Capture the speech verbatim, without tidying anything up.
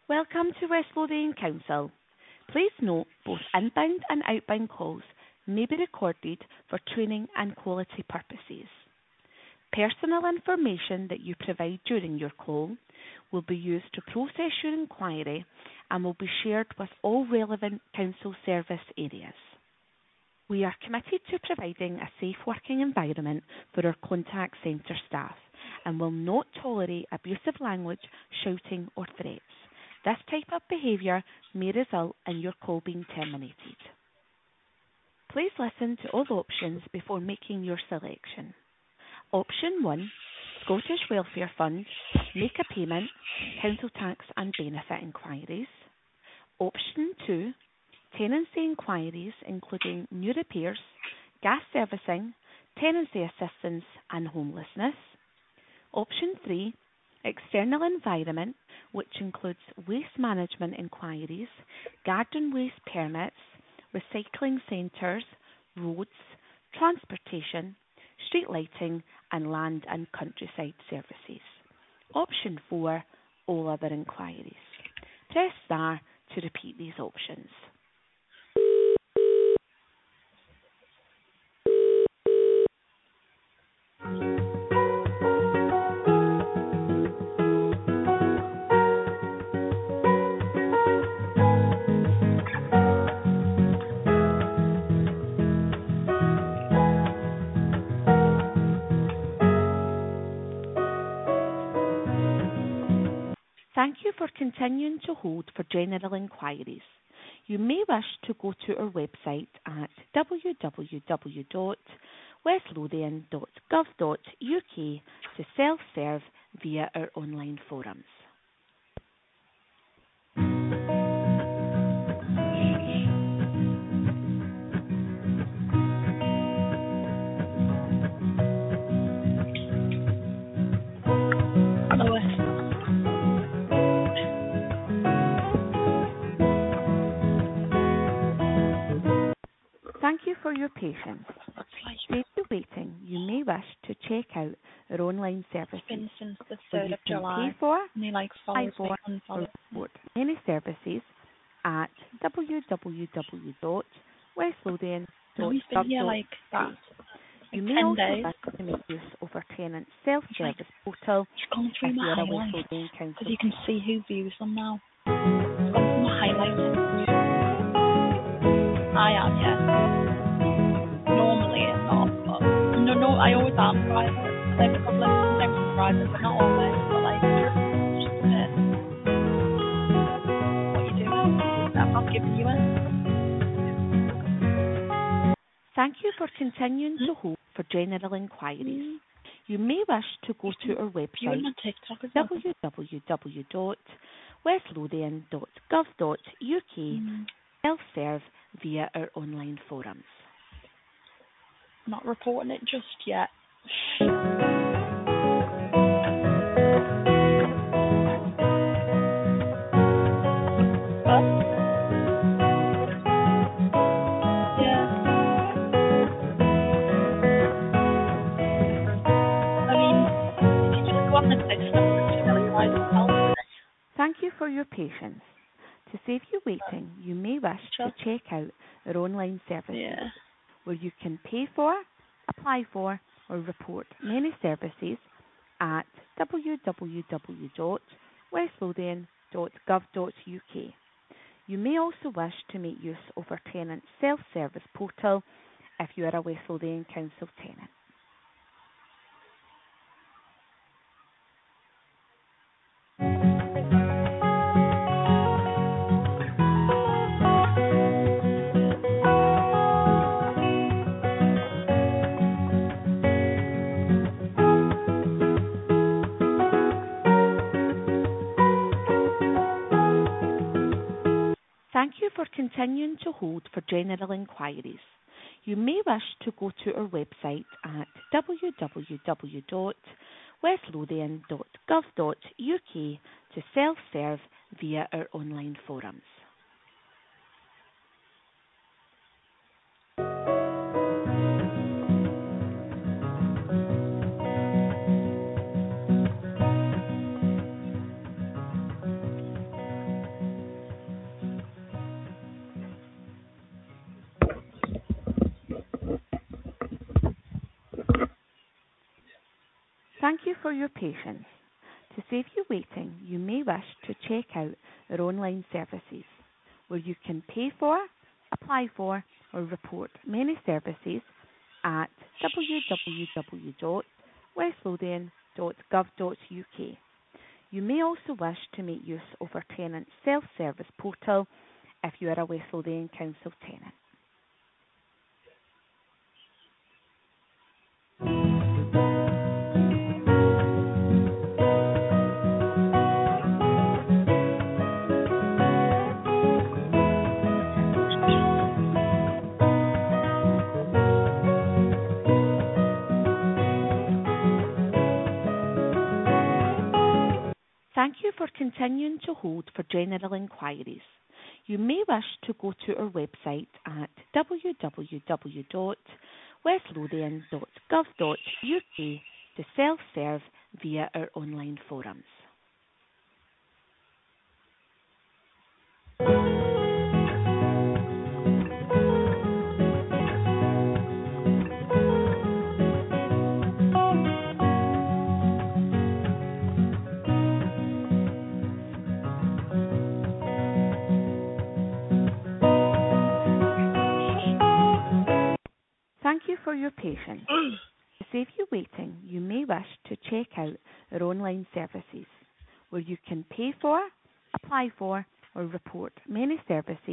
Welcome to West Lothian Council. Please note both inbound and outbound calls may be recorded for training and quality purposes. Personal information that you provide during your call will be used to process your inquiry and will be shared with all relevant council service areas. We are committed to providing a safe working environment for our contact centre staff and will not tolerate abusive language, shouting or threats. This type of behaviour may result in your call being terminated. Please listen to all options before making your selection. Option one, Scottish Welfare Fund, make a payment, council tax and benefit inquiries. Option two, tenancy inquiries including new repairs, gas servicing, tenancy assistance and homelessness. Option three, external environment, which includes waste management inquiries, garden waste permits, recycling centres, roads, transportation, street lighting and land and countryside services. Option four, all other inquiries. Press star to repeat these options. Thank you for continuing to hold for general inquiries. You may wish to go to our website at w w w dot west lothian dot gov dot u k to self-serve via our online forums. Thank you for your patience. Save you waiting. You may wish to check out our online services. It's been since the where third you of can July. pay for, And he like apply follows me, for, or unfollows me. report any services at w w w dot west lothian No, dot he's been here gov dot like that. You Like may ten also days. wish to make use of our tenant self-service portal Just gone through if my you are a West highlights. Lothian Council. As you can see who views them now. It's gone through my highlights. I am, yeah. Normally I'm not, but no, no, I always am private. Then public, sometimes I'm private, but not always. But like, just a bit. What you doing? I'm not giving you it. Thank you for continuing to hold for general inquiries. Mm. You may wish to go to our You website and my TikTok as well. w w w dot west lothian dot gov dot u k Mm. self-serve via our online forums. Not reporting it just yet. But, yeah. I mean, if you just go on the system and familiarise yourself with it. Thank you for your patience. To save you waiting, you may wish Sure. to check out our online services Yeah. where you can pay for, apply for or report many services at w w w dot west lothian dot gov dot u k. You may also wish to make use of our tenant self-service portal if you are a West Lothian Council tenant. Thank you for continuing to hold for general inquiries. You may wish to go to our website at w w w dot west lothian dot gov dot u k to self-serve via our online forums. Thank you for your patience. To save you waiting, you may wish to check out our online services, where you can pay for, apply for, or report many services at w w w dot west lothian dot gov dot u k. You may also wish to make use of our tenant self-service portal if you are a West Lothian Council tenant. Thank you for continuing to hold for general inquiries. You may wish to go to our website at w w w dot west lothian dot gov dot u k to self-serve via our online forums. Thank you for your patience. To save you waiting, you may wish to check out our online services, where you can pay for, apply for, or report many services